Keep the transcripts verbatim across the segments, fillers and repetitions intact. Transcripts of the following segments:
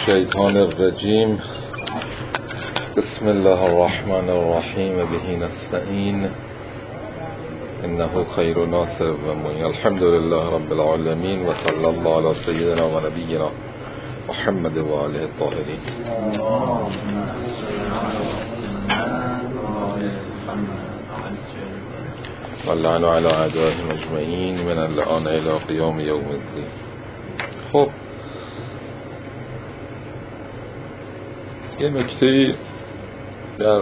الشیطان الرجیم. بسم الله الرحمن الرحیم به نستعین انه خیر ناصر و معین. الحمد لله رب العالمین و صلی الله علی سیدنا و نبینا محمد و آله الطاهرین. واللعن علی اعدائهم اجمعین من الآن الی قیام یوم الدین. خب یه نکته در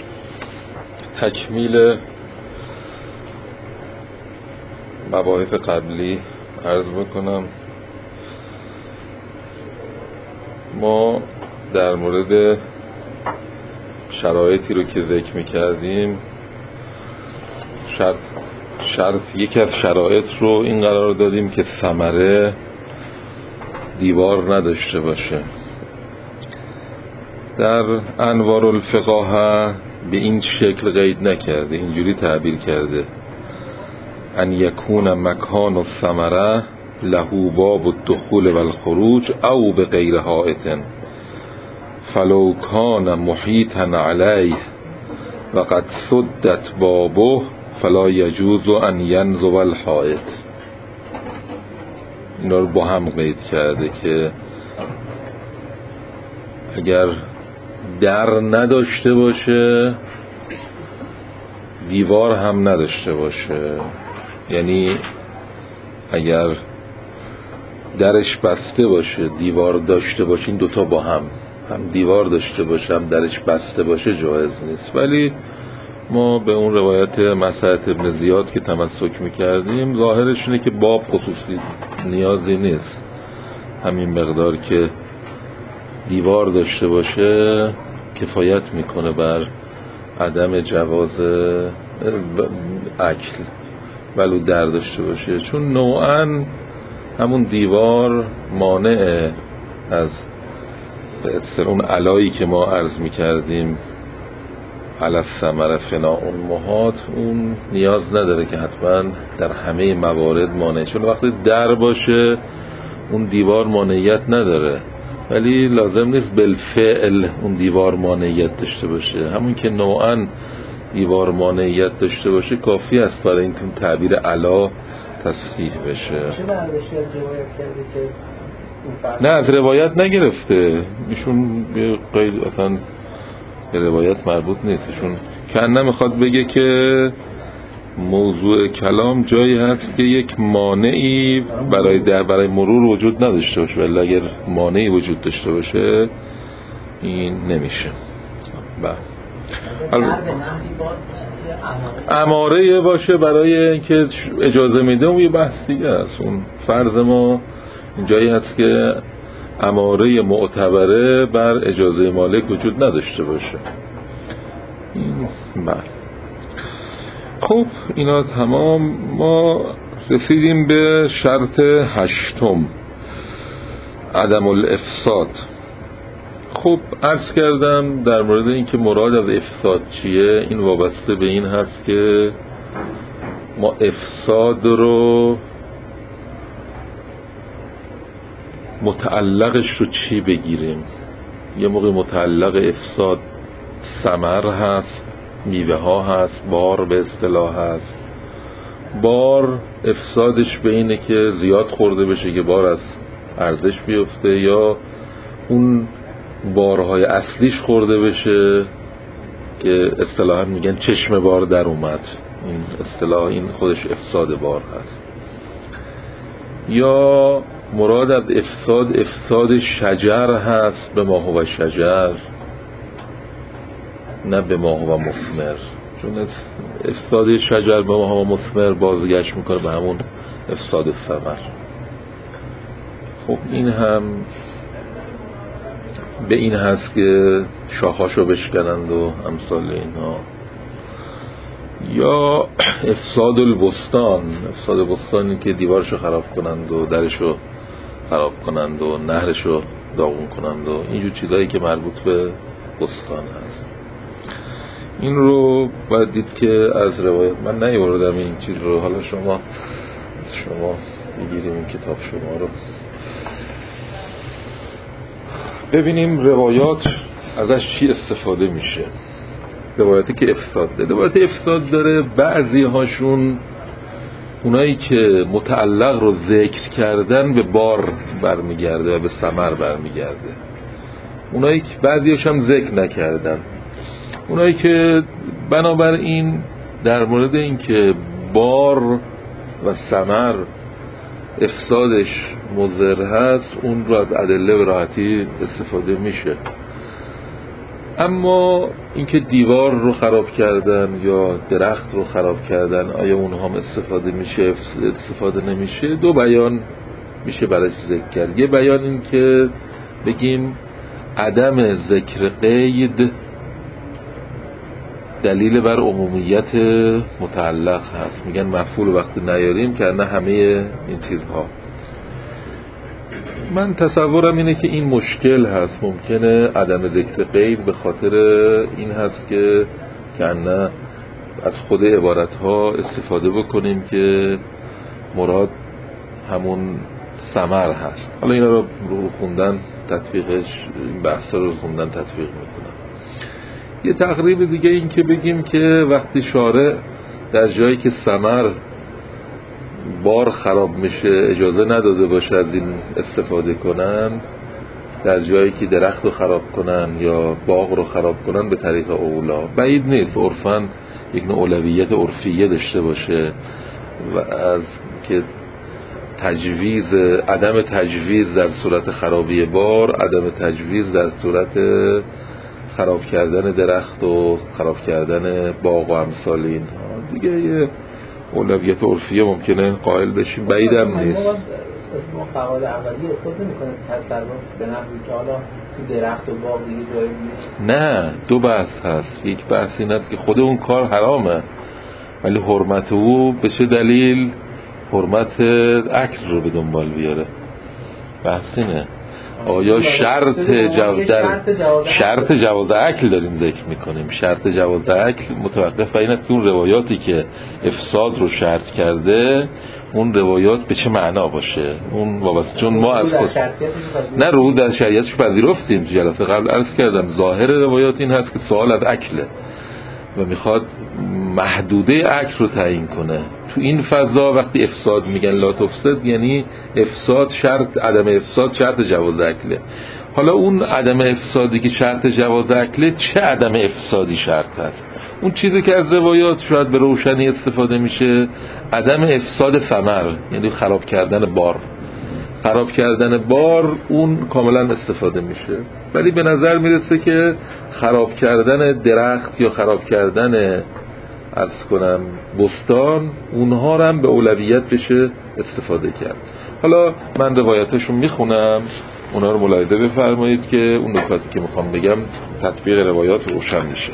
تکمیل مباحث قبلی عرض بکنم. ما در مورد شرایطی رو که ذکر می‌کردیم، شرط شرط یکی از شرایط رو این قرار دادیم که ثمره دیوار نداشته باشه. در انوار الفقاهه به این شکل قید نکرده، اینجوری تعبیر کرده: ان یکون مکان الثمره له باب الدخول والخروج او بغیر حائط فلو کان محیطا علیه و قد سدت بابه فلا یجوز ان ینزو الحائط. اینا رو با هم قید کرده که اگر در نداشته باشه دیوار هم نداشته باشه، یعنی اگر درش بسته باشه دیوار داشته باشه، این دوتا با هم هم دیوار داشته باشه هم درش بسته باشه جایز نیست. ولی ما به اون روایت مسعد ابن زیاد که تمسک میکردیم ظاهرش اینه که باب خصوصی نیازی نیست، همین مقدار که دیوار داشته باشه کفایت میکنه بر عدم جواز اکل ولو در داشته باشه، چون نوعاً همون دیوار مانع از اون علایی که ما عرض میکردیم علی الثمره فناء المحاط، اون نیاز نداره که حتما در همه موارد مانع، چون وقتی در باشه اون دیوار مانعیت نداره، ولی لازم نیست بالفعل اون دیوار مانعیت داشته باشه. همون که نوعاً دیوار مانعیت داشته باشه کافی است برای اینکه تعبیر علا تصحیح بشه. چه برداشتی از روایت کرده که نه از روایت نگرفته، ایشون به قید اصلا به روایت مربوط نیست. ایشون کنه میخواد بگه که موضوع کلام جایی هست که یک مانعی برای در برای مرور وجود نداشته باشه، ولی اگر مانعی وجود داشته باشه این نمیشه. بله اماره باشه برای اینکه اجازه میده، اون یه بحث دیگه است. اون فرض ما اینجایی هست که اماره معتبره بر اجازه مالک وجود نداشته باشه. بله خب اینا تمام. ما رسیدیم به شرط هشتم، عدم الافساد. خب عرض کردم در مورد اینکه مراد از افساد چیه، این وابسته به این هست که ما افساد رو متعلقش رو چی بگیریم. یه موقع متعلق افساد ثمر هست، میوه ها هست، بار به اصطلاح هست. بار افسادش به اینه که زیاد خورده بشه که بار از ارزش بیفته، یا اون بارهای اصلیش خورده بشه که اصطلاحاً میگن چشم بار در اومد. این اصطلاح این خودش افساد بار هست. یا مراد از افساد افساد شجر هست، به ما هو شجر نه به ما هو مثمر، چون افساد شجر به ما هو مثمر بازگشت میکنه به همون افساد ثمر. خب این هم به این هست که شاخاشو بشکنند و امثال اینها. یا افساد البستان، افساد بستانی که دیوارشو خراب کنند و درشو خراب کنند و نهرشو داغون کنند و اینجور چیزایی که مربوط به بستان هست. این رو باید دید که از روایت من نیاوردم این چیز رو، حالا شما شما بگیریم این کتاب شما رو. ببینیم روایات ازش چی استفاده میشه. روایاتی که افساد داره، روایات افساد داره، بعضی هاشون اونایی که متعلق رو ذکر کردن به بار برمیگرده و به ثمر برمیگرده. اونایی که بعضیاش هم ذکر نکردن، اونایی که بنابراین در مورد این که بار و ثمر افسادش مضر هست، اون رو از ادله به راحتی استفاده میشه. اما اینکه دیوار رو خراب کردن یا درخت رو خراب کردن، آیا اونها هم استفاده میشه استفاده نمیشه؟ دو بیان میشه برایش ذکر کرد. یه بیان این که بگیم عدم ذکر قید دلیل بر عمومیت متعلق هست. میگن مفعول وقتی نیاریم که نه همه این چیزها. من تصورم اینه که این مشکل هست. ممکنه عدم ذکر قید به خاطر این هست که کنه از خود عبارتها استفاده بکنیم که مراد همون ثمر هست. حالا اینا رو رو خوندن تطبیقش، این بحثا رو خوندن تطبیق میکنم. یه تقریب دیگه این که بگیم که وقتی شارع در جایی که ثمر بار خراب میشه اجازه نداده باشه از این استفاده کنن، در جایی که درخت رو خراب کنن یا باغ رو خراب کنن به طریق اولا، بعید نیست عرفاً یک نوع اولویت عرفیه داشته باشه و از که تجویز، عدم تجویز در صورت خرابی بار، عدم تجویز در صورت خراب کردن درخت و خراب کردن باغ و امثال اینها دیگه یه اولویت عرفیه ممکنه قائل بشیم، بعیدم نیست. ما قواعد اولیه اثبات نمی‌کنه تصرف به نحوی که حالا تو درخت و باغ دیگه جایز نیست. نه، دو بحث هست. یک بحث این است که خود اون کار حرامه، ولی حرمت او به چه دلیل حرمت اکل رو به دنبال بیاره. بحث اینه آیا شرط جواز در شرط جواز اکل داریم ذکر میکنیم. شرط جواز اکل متوقف بر این است که اون روایاتی که افساد رو شرط کرده اون روایات به چه معنا باشه. اون وابسته، چون ما از خود نه رو در شریعتش پذیرفتیم. جلسه قبل عرض کردم ظاهر روایات این هست که سوال از اکله و میخواد محدوده اکل رو تعیین کنه. تو این فضا وقتی افساد میگن لا تفسد، یعنی افساد شرط، عدم افساد شرط جواز اکله. حالا اون عدم افسادی که شرط جواز اکله چه عدم افسادی شرط هست؟ اون چیزی که از روایات شاید به روشنی استفاده میشه عدم افساد ثمر، یعنی خراب کردن بار. خراب کردن بار اون کاملا استفاده میشه، ولی به نظر میرسه که خراب کردن درخت یا خراب کردن عرض کنم بستان، اونها رو هم به اولویت بشه استفاده کرد. حالا من روایاتشون میخونم، اونها رو ملاحظه بفرمایید که اون نکاتی که میخوام بگم تطبیق روایات روشن میشه.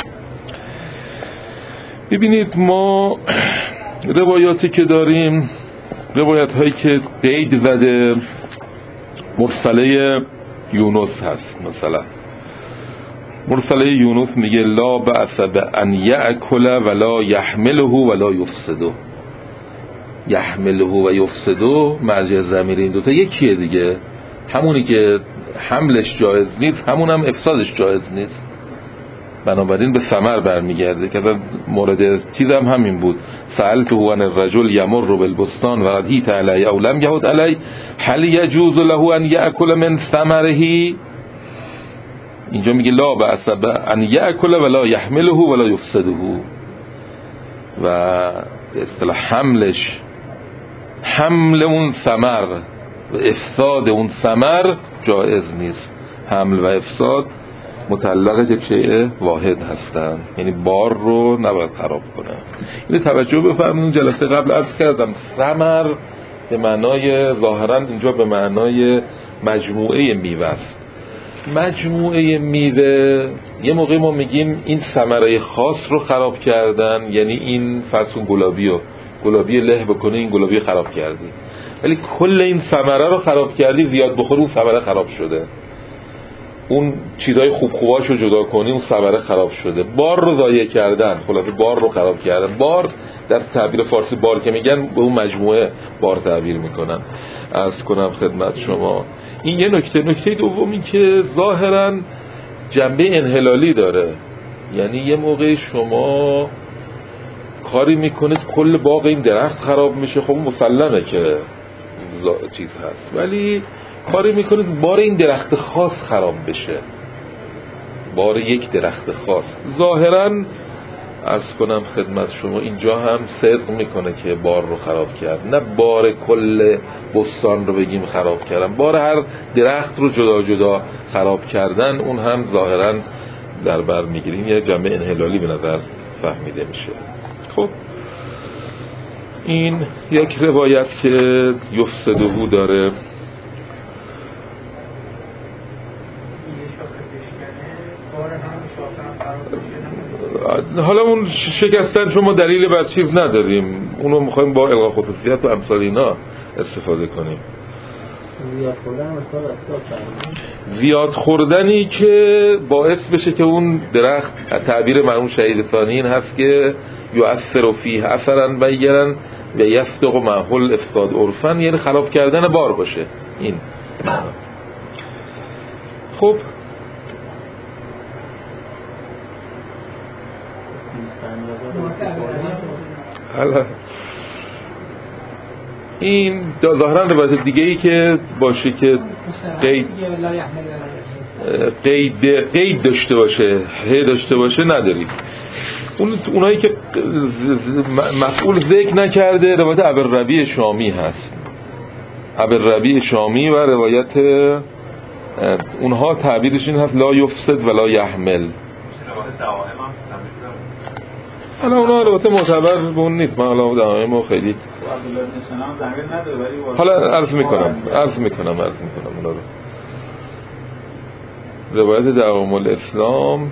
ببینید ما روایاتی که داریم، روایت هایی که قید زده مرسله یونس هست. مثلا مرسله یونس میگه لا بأس بأن یأکل ولا یحمله ولا یفسده. یحمله و یفسده مرجع ضمیر این دوتا یکیه دیگه. همونی که حملش جایز نیست همون هم افسادش جایز نیست، بنابراین به ثمر برمیگرده. که مورد چیز هم همین بود، سألته عن الرجل یمر بالبستان و قد هیت علی او لم یهد علی هل یجوز له ان یأکل من ثمره. اینجا میگه لا بأس ان یأکل ولا یحمله ولا یفسده، و اصطلاح حملش، حمل اون ثمر و افساد اون ثمر جایز نیست. حمل و افساد متعلق یک شیء واحد هستن، یعنی بار رو نباید خراب کنه. اینو توجه بفرمایید. جلسه قبل عرض کردم ثمر به معنای ظاهرا اینجا به معنای مجموعه میوه است. مجموعه میوه یه موقع ما میگیم این ثمره خاص رو خراب کردن، یعنی این فصل گلابی رو گلابی له بکنه این گلابی خراب کردی، ولی کل این ثمره رو خراب کردی، زیاد بخوری اون ثمره خراب شده، اون چیزای خوب خوباش رو جدا کنی اون ثمره خراب شده. بار رو ضایع کردن، خلاصه بار رو خراب کردن. بار در تعبیر فارسی بار که میگن به اون مجموعه بار تعبیر میکنن. عرض کنم خدمت شما این یه نکته. نکته دومی که ظاهراً جنبه انحلالی داره، یعنی یه موقع شما کاری میکنید کل باغ این درخت خراب میشه، خب مسلمه که چیز هست، ولی کاری میکنید بار این درخت خاص خراب بشه، بار یک درخت خاص. ظاهراً عرض کنم خدمت شما اینجا هم صدق میکنه که بار رو خراب کرد، نه بار کل بستان رو بگیم خراب کردن، بار هر درخت رو جدا جدا خراب کردن، اون هم ظاهراً در بر میگیریم یه جنبه انحلالی به نظر فهمیده میشه. خب این یک روایت که یفسدهو داره. حالا اون شکستن شما دلیل بر چیز نداریم، اونو میخوایم با الغا خصوصیت و امثال اینا استفاده کنیم. زیاد خوردن مثلا زیاد خوردنی که باعث بشه که اون درخت، تعبیر مرحوم شهید ثانی این هست که یؤثر فیه اثرا بینا و یصدق معه افساد عرفا، یعنی خراب کردن بار باشه. این خب حالا این ظاهرا روایت دیگه ای که باشه که قید قید قید داشته باشه، هی داشته باشه نداری. اون اونایی که مفعول ذکر نکرده روایت ابوالربیع شامی هست. ابوالربیع شامی و روایت اونها تعبیرش این هست لا یفسد ولا یحمل. حالا اونا البته معتبر بون نیست، من حالا دعایم و خیلی حالا عرض میکنم عرض میکنم عرض میکنم اونا رو. روایت دوام الاسلام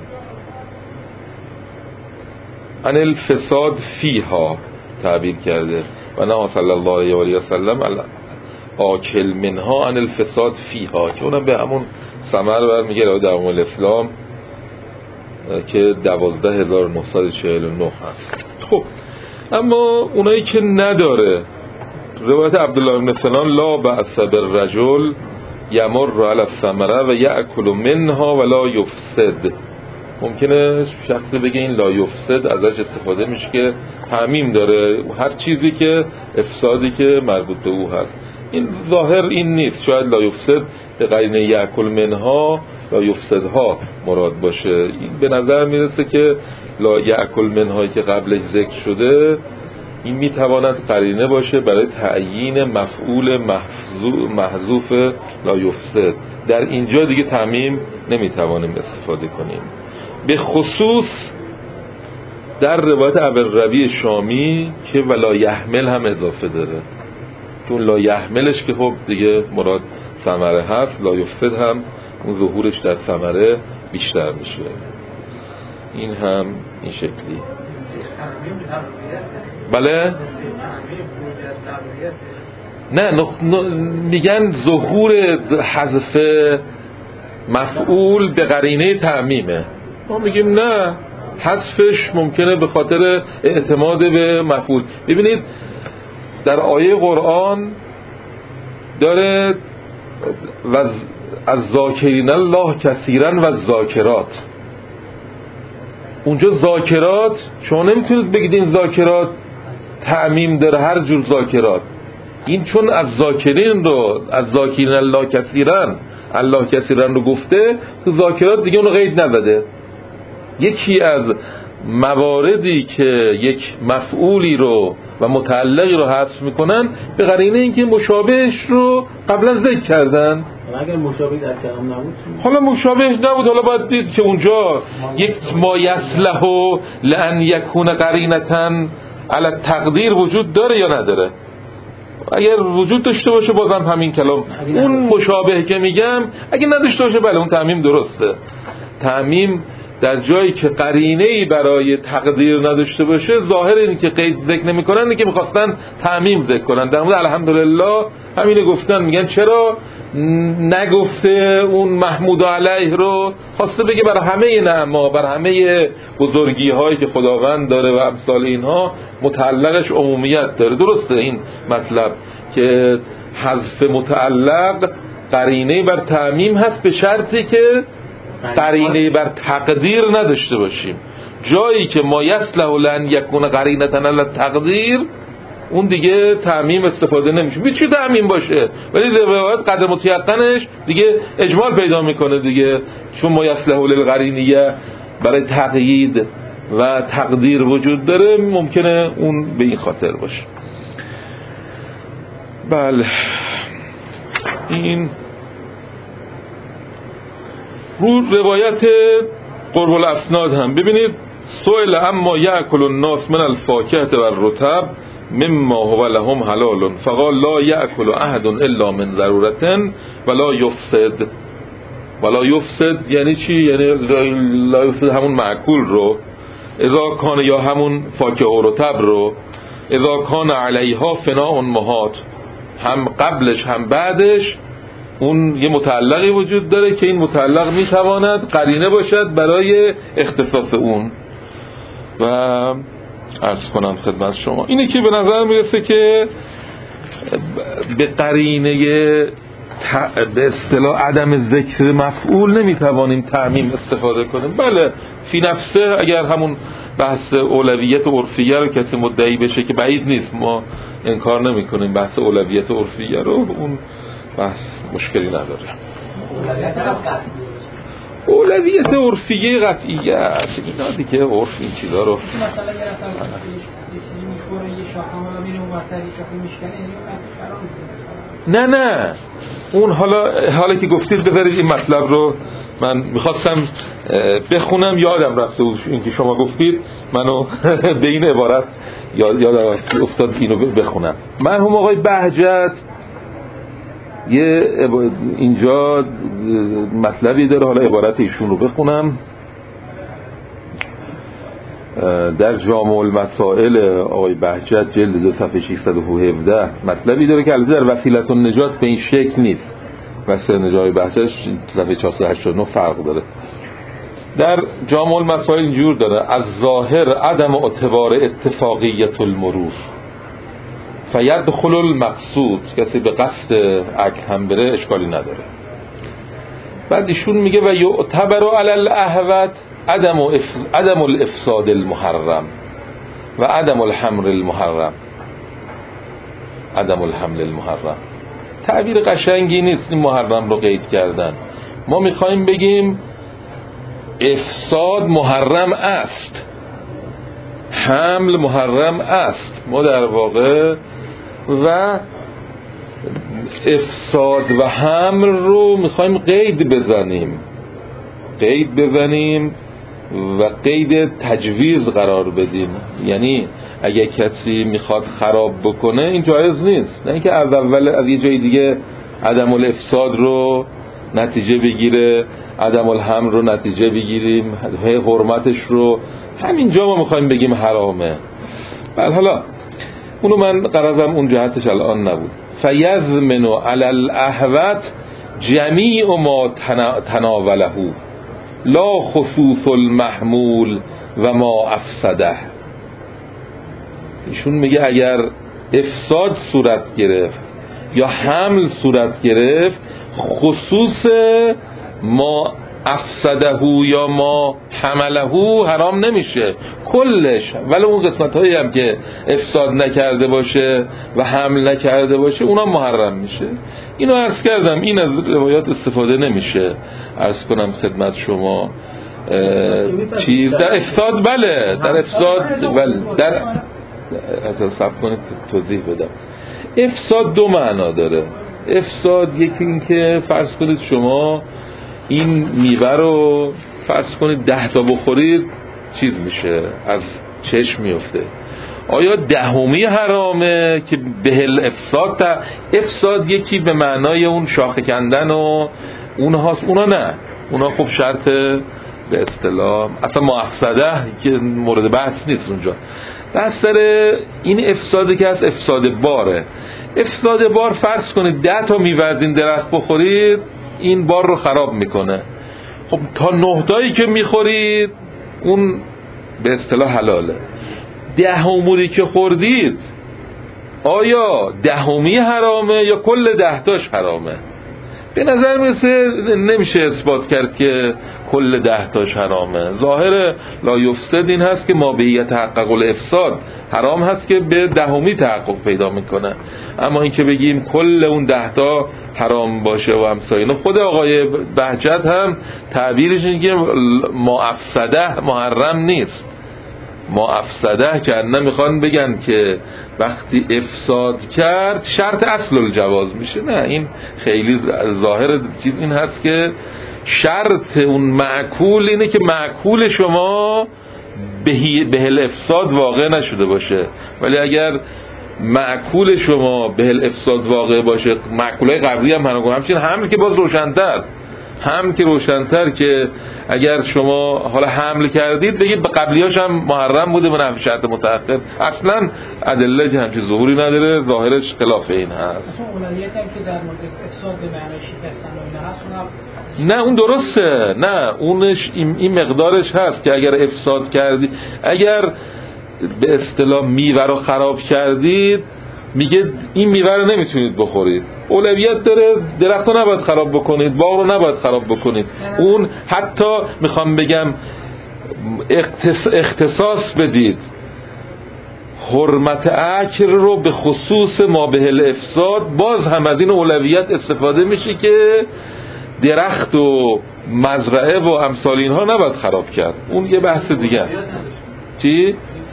عن الفساد فیها تعبیر کرده و نه صلی الله علیه و آله و سلم آکل منها عن الفساد فیها، که اونم به همون ثمر برمیگه روایت دوام الاسلام که دوازده هزار و نهصد و چهل و نه هست. خب اما اونایی که نداره روایت عبدالله بن سنان لا بأس بالرجل یمر علی الثمره و یأکل منها ولا یفسد. ممکنه شخصی بگه این لا یفسد ازش استفاده میشه که تعمیم داره هر چیزی که افسادی که مربوط به او هست. این ظاهر این نیست، شاید لا یفسد به قرینه یأکل منها لا یفسدها مراد باشه. این به نظر میرسه که لا یأکل منهایی که قبلش ذکر شده این میتواند قرینه باشه برای تعیین مفعول محذوف لا یفسد. در اینجا دیگه تعمیم نمیتوانیم استفاده کنیم، به خصوص در روایت ابوالربیع شامی که ولا یحمل هم اضافه داره، چون لا یحملش که خب دیگه مراد ثمره هست، لا یفسد هم اون ظهورش در ثمره بیشتر میشه. این هم این شکلی. بله نه نخ... ن... میگن ظهور حذف مفعول به قرینه تعمیمه. ما میگیم نه، حذفش ممکنه به خاطر اعتماد به مفعول. ببینید در آیه قرآن داره و از ذاکرین الله کثیرا و ذاکرات، اونجا ذاکرات شما نمیتونید بگید این ذاکرات تعمیم داره هر جور ذاکرات. این چون از ذاکرین رو از ذاکرین الله کثیرا الله کثیرا رو گفته، تو ذاکرات دیگه اونو قید نزده. یکی از مواردی که یک مفعولی رو و متعلقی رو حذف میکنن به قرینه اینکه مشابهش رو قبلا ذکر کردن. اگر مشابه در کلام نبود، حالا مشابه نبود، حالا باید دید که اونجا یک ما یصلح لان یکون قرینتاً علی تقدیر وجود داره یا نداره. اگر وجود داشته باشه بازم همین کلام، اون مشابه که میگم اگه نداشته باشه بله اون تعمیم درسته. تعمیم در جایی که قرینه‌ای برای تقدیر نداشته باشه ظاهر اینه که قید ذکر نمی‌کنن اینه که می‌خواستن تعمیم ذکر کنن. در مورد الحمدلله همینو گفتن، میگن چرا نگفته اون محمود علیه رو، خواسته بگه برای همه نعما، برای همه بزرگی هایی که خداوند داره و امثال اینها متعلقش عمومیت داره. درسته این مطلب که حذف متعلق قرینه بر تعمیم هست به شرطی که قرینه بر تقدیر نداشته باشیم. جایی که ما یصلح لن یکون قرینة علی التقدیر اون دیگه تعمیم استفاده نمیشه. بی چی تعمیم باشه، ولی روایت قدر متیقنش دیگه اجمال پیدا میکنه دیگه، چون ما یصلح للقرینیه برای تقیید و تقدیر وجود داره، ممکنه اون به این خاطر باشه. بله این رو روایت قرب الاسناد هم ببینید، سئل اما یأکل الناس من الفاکهة والرطب مما هو لهم حلال فقال لا یأکل احد الا من ضرورة ولا یفسد. ولا یفسد یعنی چی؟ یعنی لا یفسد همون معکول رو، اذا کان یا همون فاکهه و رطب رو، اذا کان علیها فناء مهات، هم قبلش هم بعدش اون یه متعلقی وجود داره که این متعلق میتواند قرینه باشد برای اختصاص اون. و عرض کنم خدمت شما اینه که به نظر میرسه که به قرینه به اصطلاح عدم ذکر مفعول نمیتوانیم تعمیم استفاده کنیم. بله فی نفسه اگر همون بحث اولویت عرفیه رو کسی مدعی بشه که بعید نیست، ما انکار نمی کنیم بحث اولویت عرفیه رو، اون بحث مشکلی نداره. اولویت عرفیه قطعیه است، اینا دیگه عرف این چیزا رو مثلا یه رفتن یه چیزی میخوره یه شاخه ها میره اون وقت یه شاخه میشکنه، نه نه اون حالا حالا که گفتید بذارید این مطلب رو من میخواستم بخونم، یادم رفته بود این که شما گفتید، منو به این عبارت یاد یادم افتاد اینو بخونم. مرحوم آقای بهجت یه اینجا مطلبی داره، حالا عبارت ایشون رو بخونم. در جامع المسائل آقای بهجت جلد دو صفحه ششصد و هفده مطلبی داره که البته در وسیلة النجات به این شکل نیست، وسیلة النجات بهجت صفحه چهارصد و هشتاد و نه فرق داره. در جامع المسائل اینجور داره: از ظاهر عدم اعتبار اتفاقیت المرور فیدخل المقصود، کسی به قصد عکس هم بره اشکالی نداره. بعد ایشون میگه و یعتبر علی الاهوت عدم اف... عدم الافساد المحرم و عدم الحمل المحرم. عدم الحمل المحرم تعبیر قشنگی نیست این محرم رو قید کردن. ما میخوایم بگیم افساد محرم است، حمل محرم است. ما در واقع و افساد و حمل رو میخوایم قید بزنیم قید بزنیم و قید تجویز قرار بدیم. یعنی اگه کسی میخواد خراب بکنه این جایز نیست، نه اینکه از اول از یه جای دیگه عدم الافساد رو نتیجه بگیره، عدم الحمل رو نتیجه بگیریم، حرمتش رو همینجا ما میخوایم بگیم حرامه. بله حالا اونو من قرضم اون جهتش الان نبود. فیضمن علی الاهوت جمیع ما تناوله لا خصوص المحمول و ما افسده. ایشون میگه اگر افساد صورت گرفت یا حمل صورت گرفت، خصوص ما افسده یا ما حمله حرام نمیشه کلش، ولی اون قسمت هایی هم که افساد نکرده باشه و حمل نکرده باشه اونا محرم میشه. اینو عرض کردم، این از روایات استفاده نمیشه. عرض کنم خدمت شما چیز در افساد، بله در افساد بله در صبر کنید توضیح بدم. افساد دو معنا داره. افساد یکی این که فرض کنید شما این میوه رو فرض کنید ده تا بخورید چیز میشه، از چشم میفته. آیا دهمی حرامه که بهل افساد؟ تا افساد یکی به معنای اون شاخه کندن و اونهاست، اونا نه، اونا خب شرط به اصطلاح اصلا مافسده که مورد بحث نیست اونجا، بحث سر این افسادی که از افساد باره. افساد بار فرض کنید ده تا میوه از این درخت بخورید این بار رو خراب میکنه. خب تا نه تایی که میخورید اون به اصطلاح حلاله. دهمی که خوردید آیا دهمی حرامه یا کل ده تاش حرامه؟ به نظر میرسه نمیشه اثبات کرد که کل ده تاش حرامه. ظاهر لا یفسد این هست که ما به یتحقق الافساد حرام هست که به دهمی تحقق پیدا میکنه، اما این که بگیم کل اون ده تا حرام باشه و امثال اینا. خود آقای بهجت هم تعبیرش اینه که ما افسده محرم نیست. ما افسده که نمیخوان بگن که وقتی افساد کرد شرط اصل الجواز میشه، نه، این خیلی ظاهر چیز این هست که شرط اون معکول اینه که معکول شما به الافساد واقع نشده باشه، ولی اگر معکول شما به الافساد واقع باشه، معکولای قبلی هم هنگام همچین حمل که باز روشن‌تر، هم که روشن‌تر که اگر شما حالا حمل کردید بگید به قبلیاش هم محرم بوده به نفع شرط متأخر، اصلا ادله که همچین ظهوری نداره، ظاهرش خلاف این هست. اصلا اولویت هم که در مورد افساد به معنی شکستن و اینا هست اونم نه اون درسته، نه اونش این, این مقدارش هست که اگر افساد کردید، اگر به اصطلاح میوه رو خراب کردید میگه این میوه رو نمیتونید بخورید، اولویت داره درخت رو نباید خراب بکنید، باغ رو نباید خراب بکنید. اون حتی میخوام بگم اختصاص بدید حرمت اکل رو به خصوص ما به الافساد، باز هم از این اولویت استفاده میشه که درخت و مزرعه و امثال اینها نباید خراب کرد. اون یه بحث دیگه. چی؟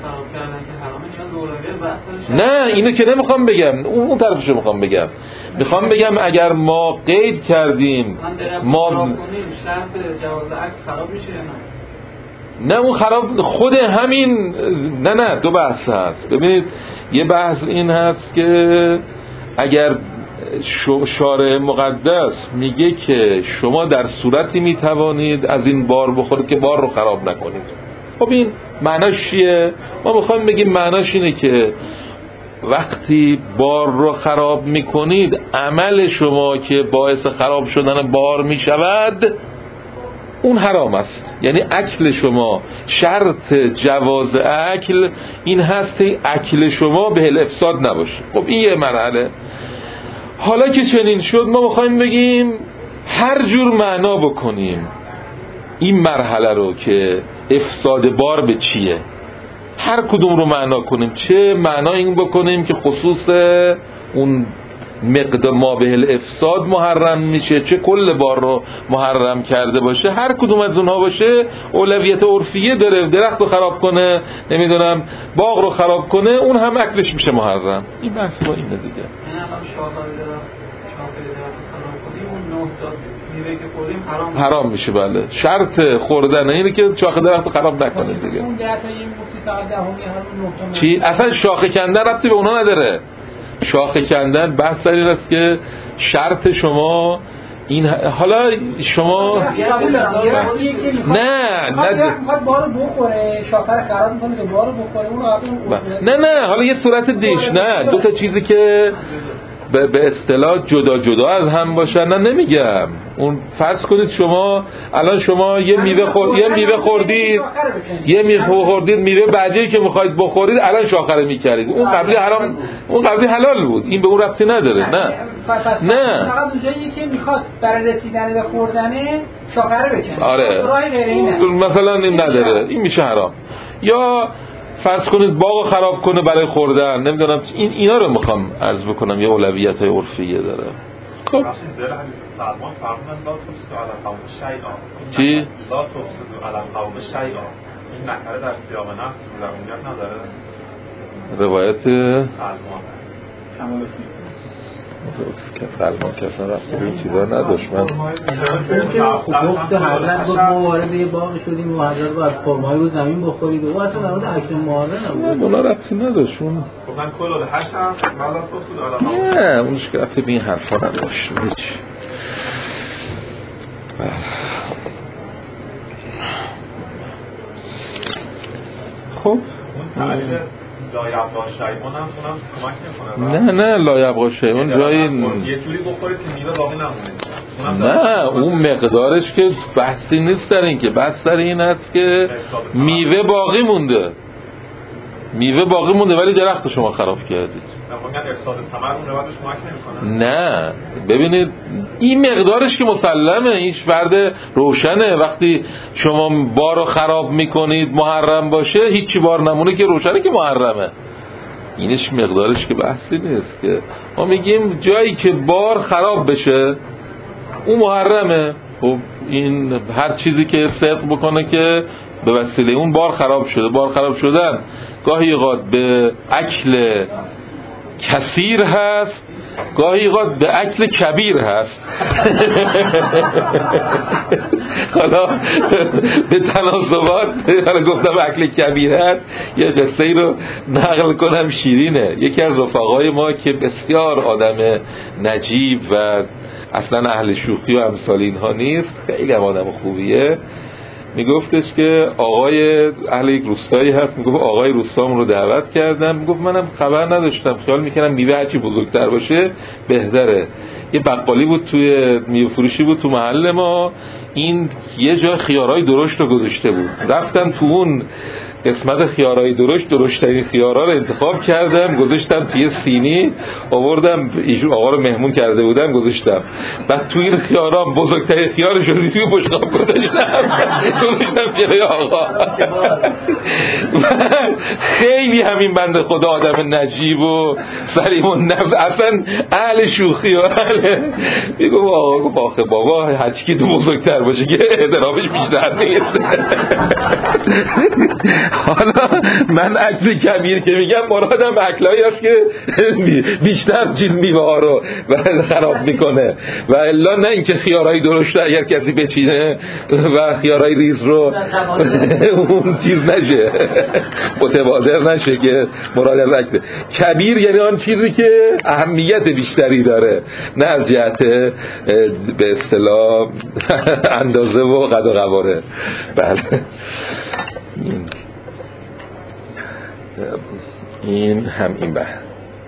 نه اینو که نمیخوام بگم، اون طرفشو میخوام بگم. میخوام بگم اگر ما قید کردیم ما شرط جواز عکس خراب میشه یا نه نه؟ اون خراب خود همین، نه نه دو بحث هست. ببینید یه بحث این هست که اگر شارع مقدس میگه که شما در صورتی میتوانید از این بار بخورید که بار رو خراب نکنید، خب این معناش چیه؟ ما میخوایم بگیم معناش اینه که وقتی بار رو خراب میکنید عمل شما که باعث خراب شدن بار میشود اون حرام است. یعنی اکل شما، شرط جواز اکل این هست که اکل شما به الافساد نباشه. خب این یه مرحله. حالا که چنین شد ما میخوایم بگیم هر جور معنا بکنیم این مرحله رو که افساد بار به چیه، هر کدوم رو معنا کنیم، چه معنا این بکنیم که خصوص اون مقدار ما به الافساد محرم میشه، چه کل بار رو محرم کرده باشه، هر کدوم از اونها باشه اولویت عرفیه داره. درخت رو خراب کنه، نمیدونم باغ رو خراب کنه، اون هم اکلش میشه محرم. این بحث با اینه دیگه. حرام میشه، بله. شرط خوردن اینه که شاخه درخت خراب نکنه دیگه. چی؟ اصلا شاخه کندن ربطی به اونا نداره. شاخه کندن بحث در این است که شرط شما این حالا شما نه نه بارو بخوره، شاخه رو خراب میکنه که بارو بخوره اون نه نه حالا یه صورت دیش، نه دو تا چیزی که به اصطلاح جدا جدا از هم باشن، نه نمیگم. اون فرض کنید شما الان شما یه میوه خورد یه میوه خوردید یه میوه خوردید میوه بعدی که میخواید بخورید الان شاخه رو میکردید، اون قبلی حرام، اون قبلی حلال بود، این به اون ربطی نداره. نه نه فقط اونجایی که میخواد برای رسیدن به خوردنه شاخه رو بکنه. آره مثلا این نداره، این میشه حرام. یا فرض کنید باغ خراب کنه برای خوردن، نمیدونم این اینا رو میخوام عرض بکنم، یه اولویت های عرفیه داره. خب چی؟ لا تفسد علم قوم شیئا، این نکره در سیاق نفس ضرورت نداره. روایت سلمان که سلمان کسان رفت به این چیزا نداشت. من گفت حضرت گفت ما وارد یه باغ شدیم و حضرت گفت از خرمای رو زمین بخورید و اصلا در مورد اکل محرم نبود. اونا ربطی نداشت. اون گفتن کل هشت هم لا تفسد علم قوم. نه اونش که ربطی به این حرفا نداشت. هیچ خب اون تعلیل لایبقا شیئون هم اونم کمک نمیکنه؟ نه نه لایبقا شیئون جایی یه جوری بخورید که میوه باقی نمونه. نه اون مقدارش که بحثی نیست در این که بحث در این است که میوه باقی مونده، میوه باقی مونده ولی درخت شما خراب کردید. نه ببینید این مقدارش که مسلمه، هیچ فرد روشنه. وقتی شما بار رو خراب میکنید محرم باشه، هیچی بار نمونه که روشنه که محرمه. اینش مقدارش که بحثی نیست، که ما میگیم جایی که بار خراب بشه اون محرمه. خب این هر چیزی که صدق بکنه که به وسیله اون بار خراب شده. بار خراب شدن گاهی اوقات به اکل کثیر هست، گاهی اوقات به اکل کبیر هست. حالا به تناسبات حالا گفتم اکل کبیر هست، یه قصه ای رو نقل کنم شیرینه. یکی از رفقای ما که بسیار آدم نجیب و اصلا اهل شوخی و امثال اینها نیست، خیلی هم آدم خوبیه، میگفتش که آقای اهل یک روستایی هست، میگفت آقای روستامون رو دعوت کردم، میگفت منم خبر نداشتم، خیال میکنم میوه هرچی بزرگتر باشه بهتره. یه بقالی بود توی میوه فروشی بود تو محل ما، این یه جا خیارای درشت رو گذاشته بود، رفتم تو اون قسمت خیارای درشت درشترین خیارا رو انتخاب کردم، گذاشتم توی سینی، آوردم ایشون آقا رو مهمون کرده بودم گذاشتم، بعد توی این خیارا بزرگترین خیارش رو توی بشقاب گذاشتم گذاشتم جلوی آقا. خیلی همین بنده خدا آدم نجیب و سلیم النفس، اصلا اهل شوخی و اهل میگم آقا گفت آخه بابا هرچی تو بزرگتر باشه که احترامش بیشتر نیست. حالا من اکل کبیر که میگم مرادم اکلایی هست که بیشتر چیز میوه ها رو خراب میکنه، و الا نه اینکه خیارای درشت اگر کسی بچینه و خیارای ریز رو اون چیز نشه، متبادر نشه، که مراد از اکل کبیر یعنی آن چیزی که اهمیت بیشتری داره، نه از جهت به اصطلاح اندازه و قد و قواره. بله این هم این بحث.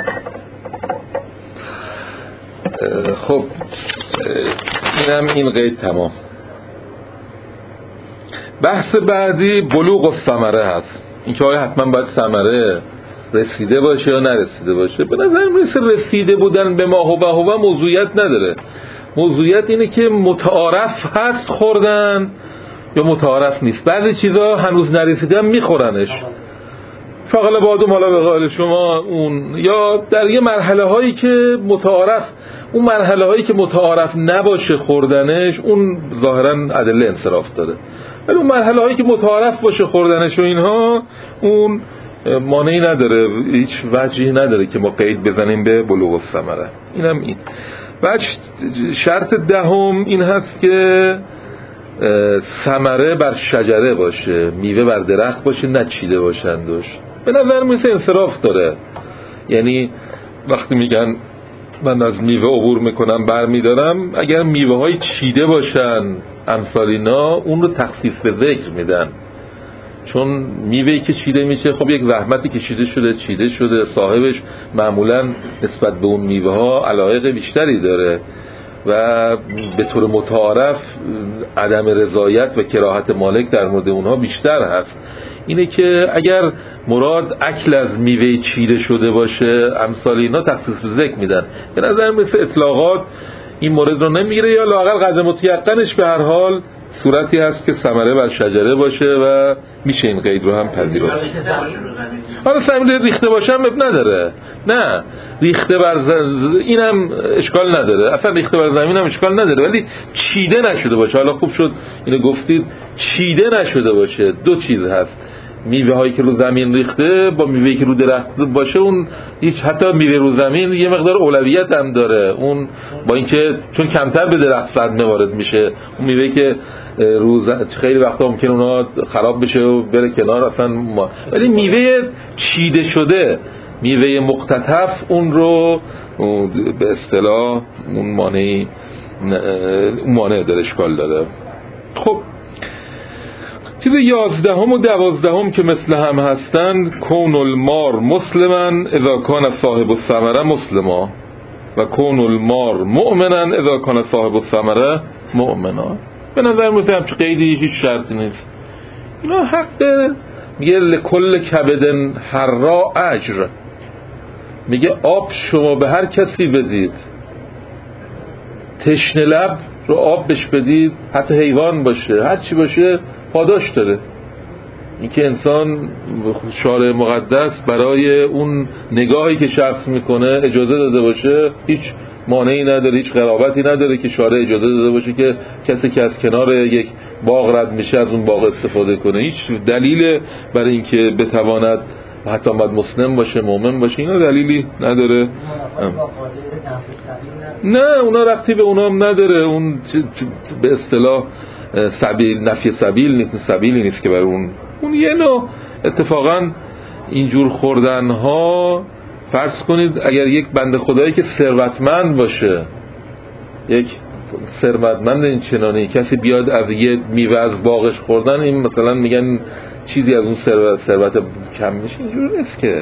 خب اینم این قید تمام. بحث بعدی بلوغ الثمره هست، این که آیا حتما باید ثمره رسیده باشه یا نرسیده باشه. به نظر میرسه رسیده بودن به ما هو هو موضوعیت نداره. موضوعیت اینه که متعارف هست خوردن یا متعارف نیست. بعضی چیزا هنوز نرسیدن میخورنش، فقط بعدم حالا به قول شما اون، یا در یه مرحله هایی که متعارف، اون مرحله هایی که متعارف نباشه خوردنش اون ظاهرا ادله انصراف داره، ولی اون مرحله هایی که متعارف باشه خوردنش و اینها اون مانعی نداره، هیچ وجهی نداره که ما قید بزنیم به بلوغ الثمره. اینم این. بعد شرط دهم این هست که ثمره بر شجره باشه، میوه بر درخت باشه، نه چیده باشندش. به نظر میسه انصراف داره. یعنی وقتی میگن من از میوه عبور میکنم برمیدارم، اگر میوه های چیده باشن امثال اینا اون رو تخصیص به ذکر میدن، چون میوهی که چیده میشه خب یک زحمتی کشیده شده، چیده شده، صاحبش معمولا نسبت به اون میوه ها علایق بیشتری داره و به طور متعارف عدم رضایت و کراهت مالک در مورد اونها بیشتر هست. اینه که اگر مراد اکل از میوه چیده شده باشه امثال اینا تخصیص به ذکر میدن. به نظر مثل اطلاقات این مورد رو نمیگیره، یا لااقل قدر متیقنش به هر حال صورتی هست که ثمره بر شجره باشه و میشه این قید رو هم پذیرفت. حالا ثمره ریخته باشه هم اب نداره، نه ریخته بر ز... اینم اشکال نداره، اصلا ریخته بر زمین هم اشکال نداره، ولی چیده نشده باشه. حالا خوب شد اینو گفتید، چیده نشده باشه. دو چیز هست، میوه هایی که رو زمین ریخته با میوهی که رو درخت باشه، اون هیچ، حتی میوه رو زمین یه مقدار اولویت هم داره، اون با اینکه چون کمتر به درخت صدمه وارد میشه، اون میوهی که روز خیلی وقتا ممکن اونها خراب بشه و بره کنار اصلا ما... ولی میوه چیده شده، میوه مقتطف، اون رو به اصطلاح اون مانعی اون مانع داره، اشکال داره. خب چیز یازدهم و دوازدهم که مثل هم هستند، کون المار مسلمن اذا کان صاحب الثمره مسلما و کون المار مؤمنا اذا کان صاحب الثمره مؤمنا. به نظر میاد همچه قیدی هیچ شرطی نیست. اینا حق میگه لکل کبدن حرا اجر، میگه آب شما به هر کسی بدید، تشنه لب رو آب بش بدید، حتی حیوان باشه هر چی باشه پاداش داره. این که انسان شارع مقدس برای اون نگاهی که شخص میکنه اجازه داده باشه، هیچ مانعی نداره، هیچ قرابتی نداره که شارع اجازه داده باشه که کسی که از کنار یک باغ رد میشه از اون باغ استفاده کنه. هیچ دلیل برای اینکه بتواند حتی باید مسلم باشه مؤمن باشه اینا دلیلی نداره. نه اونا ربطی به اونا هم نداره. اون به اصطلاح سبیل نفی سبیل نیست، سبیلی نیست که برای اون اون یه نوع اتفاقا اینجور خوردن ها. فرض کنید اگر یک بنده خدایی که ثروتمند باشه، یک ثروتمند این چنانی کسی بیاد از یه میوه از باغش خوردن، این مثلا میگن چیزی از اون ثروت ثروت کم میشه، اینجور نیست که.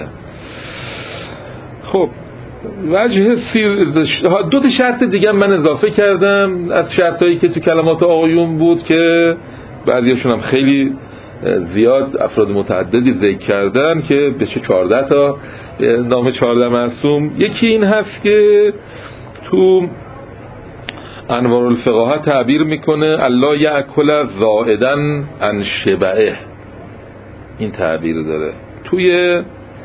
خب وجه سیر دو تا شرط دیگه من اضافه کردم از شرطایی که تو کلمات آقایون بود که بعضیاشون هم خیلی زیاد افراد متعددی ذکر کردن که بشه چهارده تا نام چهارده معصوم. یکی این هست که تو انوار الفقاهه تعبیر میکنه الله یأکل زائدا عن شبعه، این تعبیر داره. توی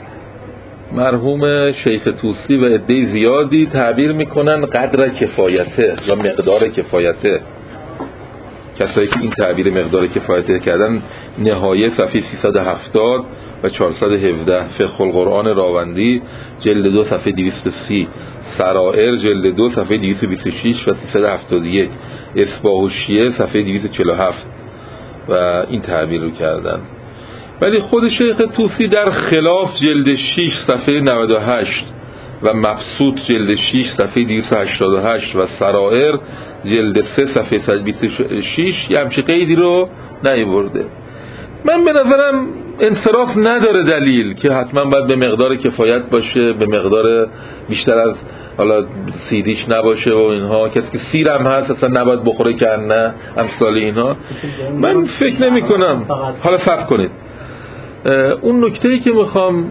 مرحوم شیخ طوسی و عده زیادی تعبیر میکنن قدر کفایته یا مقدار کفایته. کسایی که این تعبیر مقدار کفایته کردن نهایه صفحه سیصد و هفتاد و چهارصد و هفده، فقه القرآن راوندی جلد دو صفحه دویست و سی، سرائر جلد دو صفحه دویست و بیست و شش و سیصد و هفتاد و یک، اصباح الشیعه صفحه دویست و چهل و هفت و این تعبیر رو کردن. ولی خود شیخ طوسی در خلاف جلد شش صفحه نود و هشت و مبسوط جلد شش صفحه دویست و هشتاد و هشت و سرائر جلد سه صفحه صد و بیست و شش یه همچه قیدی رو نیاورده. من به نظرم انصراف نداره دلیل که حتما باید به مقدار کفایت باشه، به مقدار بیشتر از حالا سیریش نباشه و اینها. کسی که سیرم هست اصلا نباید بخوره که نه امثال اینها. من فکر نمی کنم. حالا صبر کنید، اون نکته‌ای که میخوام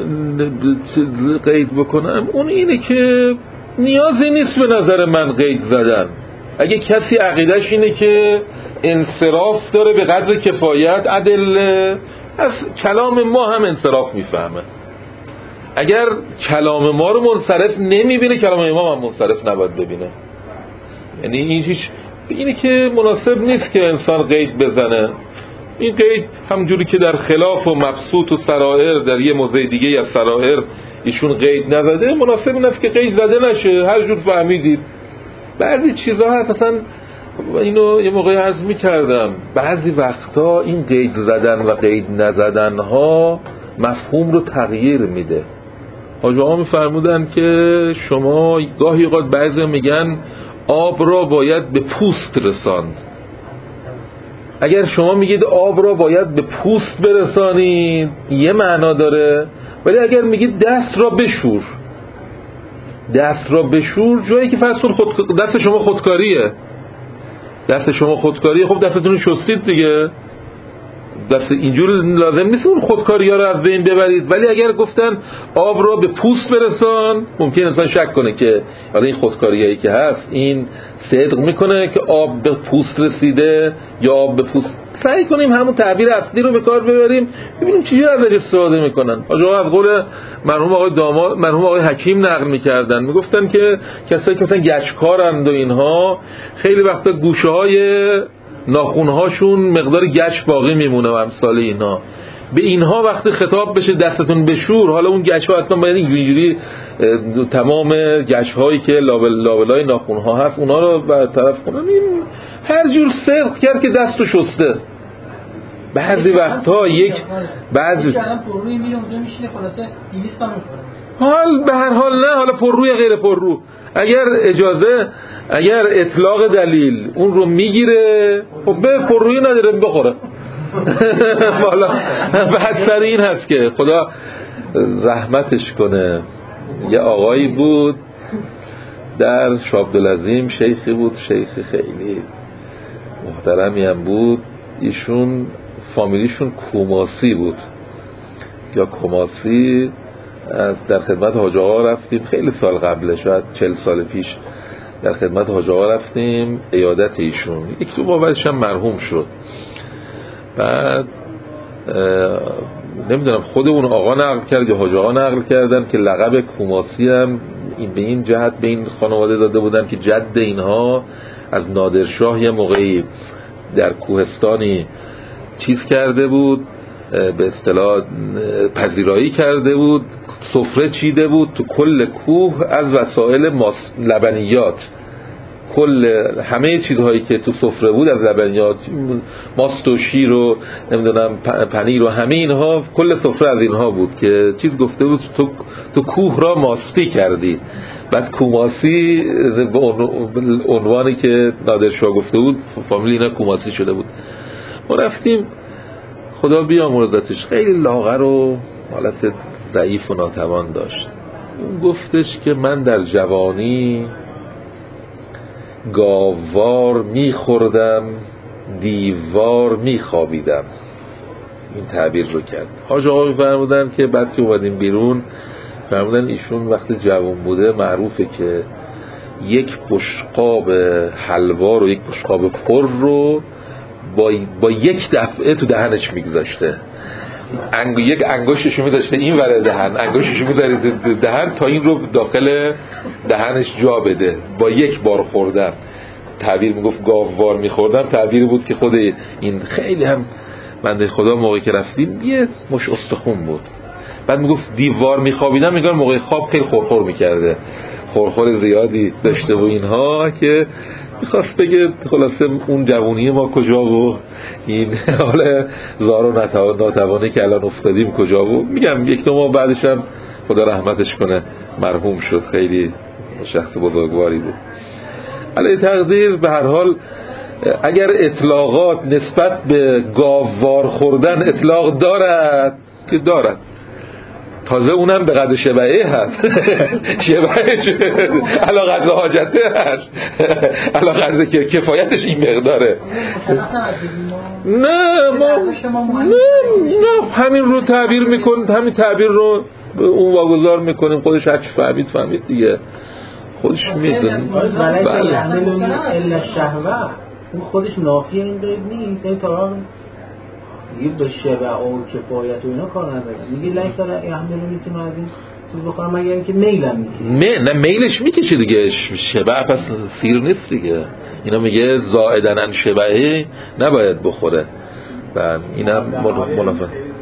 قید بکنم اون اینه که نیازی نیست به نظر من قید زدن. اگه کسی عقیدش اینه که انصراف داره به قدر کفایت، عدل از کلام ما هم انصراف میفهمه. اگر کلام ما رو منصرف نمیبینه، کلام امام هم منصرف نباید ببینه. یعنی این هیچ اینه که مناسب نیست که انسان قید بزنه. این قید همجوری که در خلاف و مبسوط و سرائر در یه موضع دیگه از سرائر ایشون قید نزده، مناسب این است که قید زده نشه، هر جور فهمیدید. بعضی چیزها هست اصلا اینو یه موقعی عرض می‌کردم، بعضی وقتا این قید زدن و قید نزدن ها مفهوم رو تغییر میده. حاج آقا می‌فرمودن که شما گاهی اوقات بعضی میگن آب را باید به پوست رساند. اگر شما میگید آب را باید به پوست برسانید یه معنا داره، ولی اگر میگید دست را بشور، دست را بشور جایی که فرض کن خود دست شما خودکاریه، دست شما خودکاریه، خب دستتون رو شستید دیگه. دست اینجور لازم نیست اون خودکاری ها رو از بین ببرید. ولی اگر گفتن آب را به پوست برسان، ممکن انسان شک کنه که حالا این خودکاری هایی که هست این صدق میکنه که آب به پوست رسیده یا آب به پوست. سعی کنیم همون تعبیر اصلی رو به کار ببریم، ببینیم چیزی ازش استفاده میکنن. آقا از قول مرحوم آقای داماد، مرحوم آقای حکیم نقل میکردن، میگفتن که کسایی که مثلا گچکارند و اینها خیلی وقتا گوشه های ناخونهاشون مقدار گچ باقی میمونه و امثال اینا. به اینها وقتی خطاب بشه دستتون بشور، حالا اون گچ ها حتما باید اینجوری تمام گچ هایی که لابل لابلای ناخون ها هست اونا رو برطرف کنن. این هر جور صدق کرد که دستو شسته. بعضی وقتها یک بعضی حال به هر حال نه، حالا پر رو یا غیر پر رو، اگر اجازه اگر اطلاق دلیل اون رو میگیره خب به پر روی نداره بخوره. والا بدتر این هست که خدا رحمتش کنه، یه آقایی بود در شاه عبدالعظیم، شیخی بود، شیخ خیلی محترمی هم بود. ایشون فامیلیشون کوماسی بود یا کماسی. از در خدمت حاج آقا رفتیم خیلی سال قبله، شاید چهل سال پیش در خدمت حاج آقا رفتیم عیادت ایشون. یک دو بار بعدش هم مرحوم شد. بعد نمیدونم خود اون آقا نقل کرد یا حاج آقا نقل کردن که لقب کوماسی هم این به این جهت به این خانواده داده بودن که جد اینها از نادرشاه یه موقعی در کوهستانی چیز کرده بود، به اصطلاح پذیرایی کرده بود، سفره چیده بود تو کل کوه از وسایل لبنیات، کل همه چیزهایی که تو سفره بود از لبنیات، ماست و شیر و نمیدونم پنیر و همه اینها، کل سفره از اینها بود که چیز گفته بود تو, تو کوه را ماستی کردی. بعد کوماسی به عنوانی که نادرشاه گفته بود فامیل اینا کوماسی شده بود. ما رفتیم، خدا بیامرزتش، خیلی لاغر و حالت ضعیف و ناتوان داشت. اون گفتش که من در جوانی گاوار میخوردم، دیوار میخوابیدم. این تعبیر رو کرد. حاج آقا فرمودن که بعد که اومدیم بیرون فرمودن ایشون وقتی جوان بوده معروفه که یک بشقاب حلوا رو، یک بشقاب پر رو با, با یک دفعه تو دهنش میگذاشته. انگ... یک انگشتشو میذاشته این ور دهن، انگشتشو میذاره دهن تا این رو داخل دهنش جا بده با یک بار خوردن. تعبیر میگفت گاووار میخوردم، تعبیر بود که خود این خیلی هم بنده خدا موقعی که رفتیم یه مش استخون بود. بعد میگفت دیوار میخوابیدم، میگن موقع خواب خیلی خورخور میکرده، خورخور زیادی داشته و اینها، که میخواست بگه خلاصه اون جوونی ما کجا و این حال زار و ناتوانی که الان افتادیم کجا و میگم یک دو ماه بعدش هم خدا رحمتش کنه مرحوم شد. خیلی شخص بزرگواری بود. علی تقدیر به هر حال اگر اطلاقات نسبت به گاووار خوردن اطلاق دارد که دارد، تازه اونم به قدر شبعه هست شبعهش علا قدر حاجته هست، علا قدر که کفایتش این مقداره. نه ما نه نه همین رو تعبیر میکنیم، همین تعبیر رو اون واگذار میکنیم، خودش هرچی فهمید فهمید دیگه، خودش میدونه. بله الا شهوه اون خودش نافی این قید نیست، این طرح دیگه به شبع و کفایت و اینا کار نداره. میگه لیس داره احملونی که من از این چیز بخورم مگر اینکه میلم میکشه. نه میلش میکشه دیگه، شبع پس سیر نیست دیگه. اینا میگه زائدن ان شبعه نباید بخوره. و اینم منافع.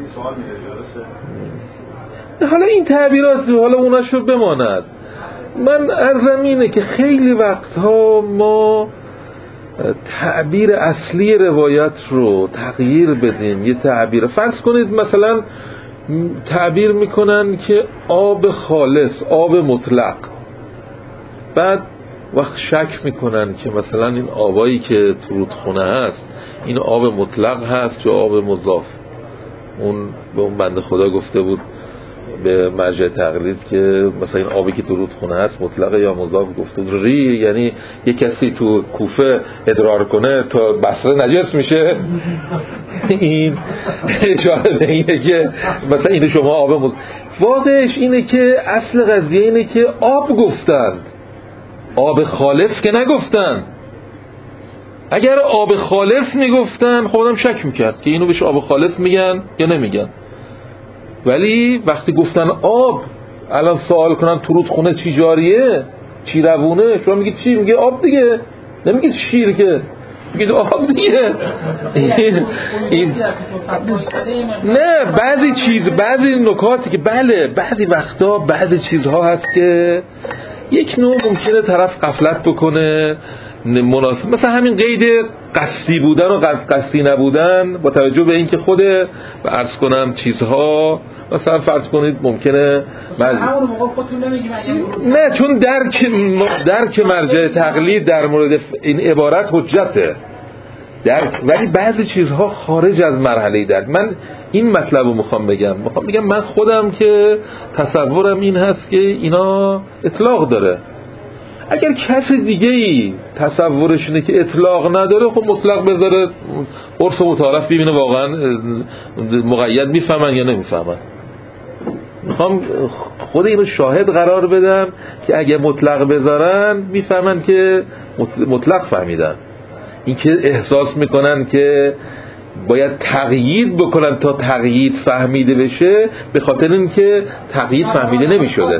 حالا این تعبیرات حالا اوناشو بماند. من عرضم اینه که خیلی وقتها ما تعبیر اصلی روایت رو تغییر بدیم. یه تعبیر فرض کنید مثلا تعبیر میکنن که آب خالص، آب مطلق، بعد وقت شک میکنن که مثلا این آبایی که تو رودخونه هست این آب مطلق هست یا آب مضاف. اون به اون بنده خدا گفته بود به مرجع تقلید که مثلا این آبی که تو رودخونه هست مطلق یا مضاف، گفته بود ری، یعنی یه کسی تو کوفه ادرار کنه تا بصره نجس میشه. این اشاره به اینه که مثلا این شما آب مضاف. واقعش اینه که اصل قضیه اینه که آب گفتند، آب خالص که نگفتن. اگر آب خالص میگفتن خودم شک میکرد که اینو بهش آب خالص میگن یا نمیگن، ولی وقتی گفتن آب، الان سوال کنن تو رودخونه چی جاریه چی روونه، شما میگید چی؟ میگه آب دیگه، نمیگید شیر که، میگید آب دیگه. این نه بعضی چیز، بعضی نکاتی که بله بعضی وقتا بعضی چیزها هست که یک نوع ممکنه طرف غفلت بکنه مناسب، مثلا همین قید قصدی بودن و قصدی نبودن با توجه به اینکه خود عرض کنم چیزها مثلا فرض کنید ممکنه مرج... نه چون درک درک مرجع تقلید در مورد این عبارت حجته، درک، ولی بعضی چیزها خارج از مرحله درک. من این مطلب رو میخوام بگم میخوام بگم من خودم که تصورم این هست که اینا اطلاق داره. اگر کسی دیگه ای تصورش اینه که اطلاق نداره، خب مطلق بذاره عرف و متعارف ببینه واقعا مقید میفهمن یا نمیفهمن. میخوام خود اینو شاهد قرار بدم که اگه مطلق بذارن میفهمن که مطلق فهمیدن. این که احساس میکنن که باید تقیید بکنن تا تقیید فهمیده بشه، به خاطر این که تقیید فهمیده نمیشده.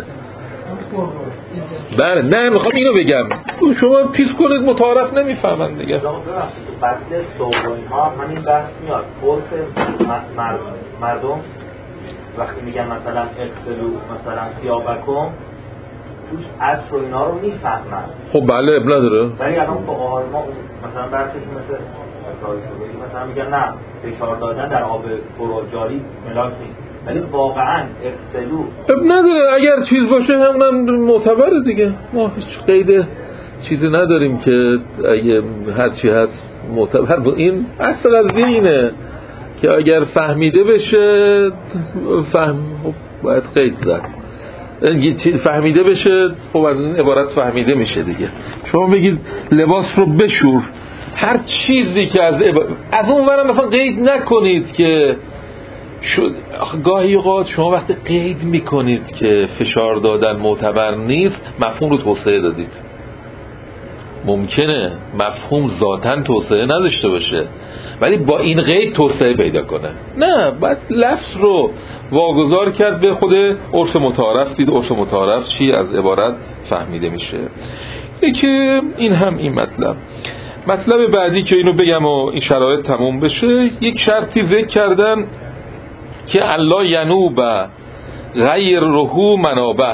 بله نه میخوام اینو بگم شما پیش کنید متعارف نمیفهمن دیگه. فصل سومی ها همین بحث میاد. عرف مردم وقتی میگن مثلا اقتلو مثلا سیابکم توش عصر و اینا رو میفهمن. خب بله اب نداره. ولی الان فقهای ما مثلا بحثشون مثل مثلا میگن نه فشار دادن در آب جاری ملاک نیست، ولی واقعا اقتلو اب نداره. اگر چیز باشه همون معتبره دیگه. ما هیچ قید چیزی نداریم که اگه هر چی هست معتبر. این اصل از اینه که اگر فهمیده بشه فهم باید قید زد. فهمیده بشه خب از این عبارت فهمیده میشه دیگه. شما بگید لباس رو بشور، هر چیزی که از عبارت از اون ورم مثلا قید نکنید که شد. گاهی اوقات شما وقتی قید میکنید که فشار دادن معتبر نیست، مفهوم رو توسعه دادید. ممکنه مفهوم ذاتاً توسعه نداشته باشه ولی با این قید توسعه پیدا کنه. نه، باید لفظ رو واگذار کرد به خود عرف متعارف، دید عرف متعارف چی از عبارت فهمیده میشه. یکی این هم این مطلب. مطلب بعدی که اینو بگم و این شرایط تموم بشه، یک شرطی ذکر کردن که الله ینوب غیر رهو منابه،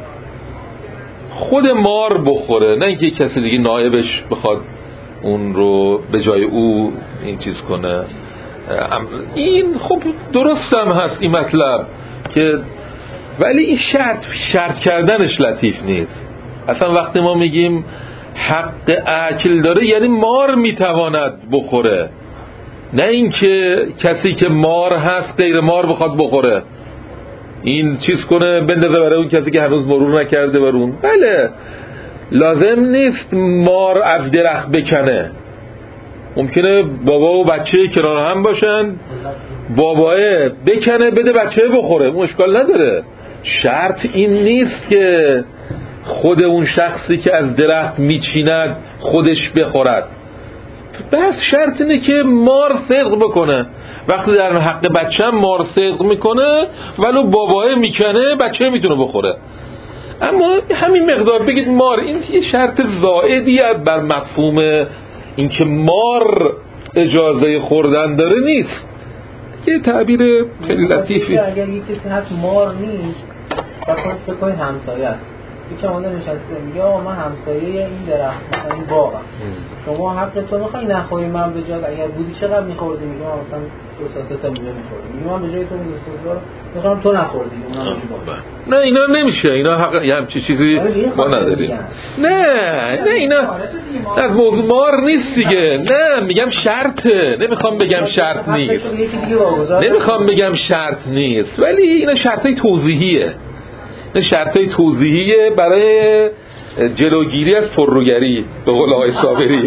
خود مار بخوره، نه اینکه کسی دیگه نایبش بخواد اون رو به جای او این چیز کنه. این خب درست هم هست این مطلب که، ولی این شرط شرط کردنش لطیف نیست. اصلا وقتی ما میگیم حق اکل داره یعنی مار میتواند بخوره، نه اینکه کسی که مار هست غیر مار بخواد بخوره، این چیز کنه بندازه برای اون کسی که هنوز مرور نکرده برون. بله لازم نیست مار از درخت بکنه، ممکنه بابا و بچه کنار هم باشن، باباه بکنه بده بچه بخوره، اون اشکال نداره. شرط این نیست که خود اون شخصی که از درخت میچیند خودش بخورد. بس شرط اینه که مار صدق بکنه. وقتی در حق بچه هم مار صدق میکنه ولو باباه میکنه بچه میتونه بخوره. اما همین مقدار بگید مار، این یه شرط زائدی بر مفهوم اینکه مار اجازه خوردن داره نیست. یه تعبیر خیلی لطیفی. اگر یه کسی هست مار نیست فکر کنید همسایه است، یکی آمده نشسته میگه آقا من همسایه این درخت مثلا این باغم، شما حق تو میخوای نخوری من به جای اگر بودی چقدر میخوردی؟ میگم مثلا دو تا سه تا میوه میخوردی. میگم من به جای تو میذارم میخوام تو نخوردی اونم باشه. نه اینا نمیشه، اینا حق یه همچین چیزی ما نداریم. نه نه اینا از موضوع مار نیست دیگه. نه میگم شرطه، نمیخوام بگم شرط نیست، نمیخوام بگم شرط نیست، ولی اینا شرطای توضیحیه. این شرطای توضیحیه برای جلوگیری از پرروگری به قول آقای صابری.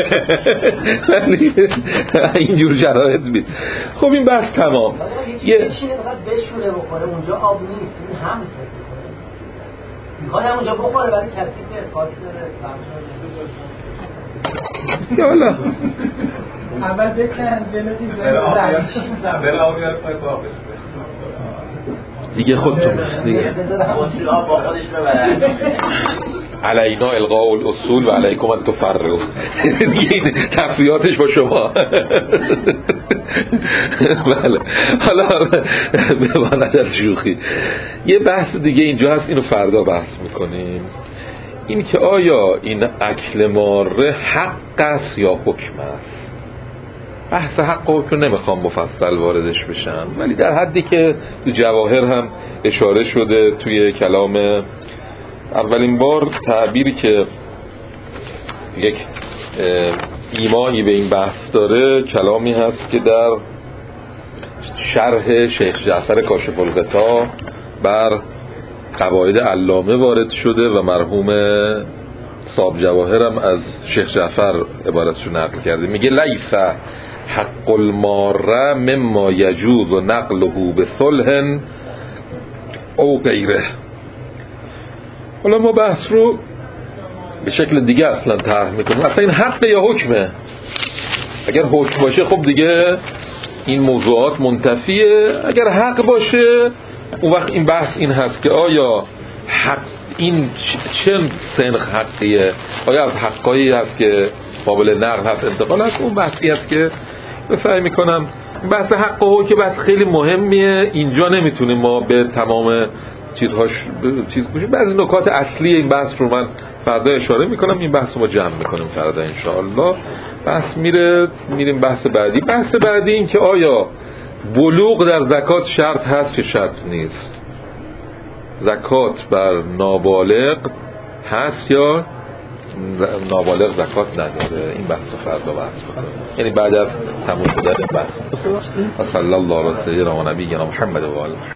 اینجور شرایط بید. خب این بحث تمام. یه چیزی فقط بشوره بخوره اونجا آب نیست، این هم میخواد اونجا بخوره ولی کسی خاصی داره. یالا اول بکن بلوتی دیگه خودتون دیگه علینا القاء الاصول و علیکم ان تفرقوا. دیگه تفریحاتش با شما. بله حالا بماند از شوخی یه بحث دیگه اینجا هست، اینو فردا بحث میکنیم. این که آیا این اکل ماره حق است یا حکم است. بحث حق و حکم نمیخوام مفصل واردش بشم، ولی در حدی که تو جواهر هم اشاره شده توی کلام اولین بار تعبیری که یک ایمانی به این بحث داره کلامی هست که در شرح شیخ جعفر کاشف الغطا بر قواعد علامه وارد شده و مرحوم صاحب جواهر هم از شیخ جعفر عبارتشو نقل کرده. میگه لیس حق الماره مما یجوز و نقله به صلح او غیره. حالا ما بحث رو به شکل دیگه اصلا طرح میکنیم. اصلا این حق یا حکمه؟ اگر حکم باشه خب دیگه این موضوعات منتفیه. اگر حق باشه اون وقت این بحث این هست که آیا حق این چه سنخ حقیه؟ آیا از حقایی هست که قابل نقل هست انتقال هست؟ اون بحثی هست که بفهم میکنم بحث حق و حکم بحث خیلی مهمیه. اینجا نمیتونیم ما به تمام چیزهاش چیز باشیم. بعضی نکات اصلی این بحث رو من فردا اشاره میکنم. این بحث رو ما جمع میکنیم فردا انشاءالله. بحث میره میریم بحث بعدی. بحث بعدی این که آیا بلوغ در زکات شرط هست که شرط نیست؟ زکات بر نابالغ هست یا نابالغ زکات نداره؟ این بحث رو فردا بحث میکنم، یعنی بعد از تموم شدن بحث. صلی الله علیه و سیدنا محمد و آله.